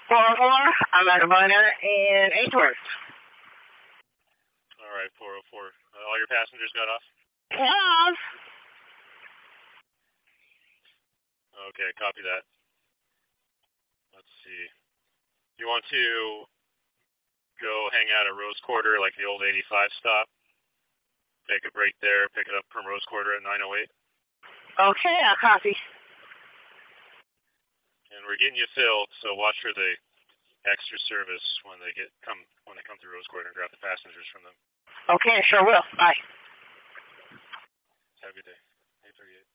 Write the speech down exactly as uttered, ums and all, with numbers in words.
four oh four, I'm at a runner in Ainsworth. All right, four oh four. Uh, all your passengers got off? Yes. Okay, copy that. Let's see. You want to go hang out at Rose Quarter, like the old eighty-five stop? Take a break there, pick it up from Rose Quarter at nine oh eight. Okay, I'll copy. And we're getting you filled, so watch for the extra service when they get come when they come through Rose Quarter and grab the passengers from them. Okay, sure will. Bye. Have a good day. eight thirty-eight.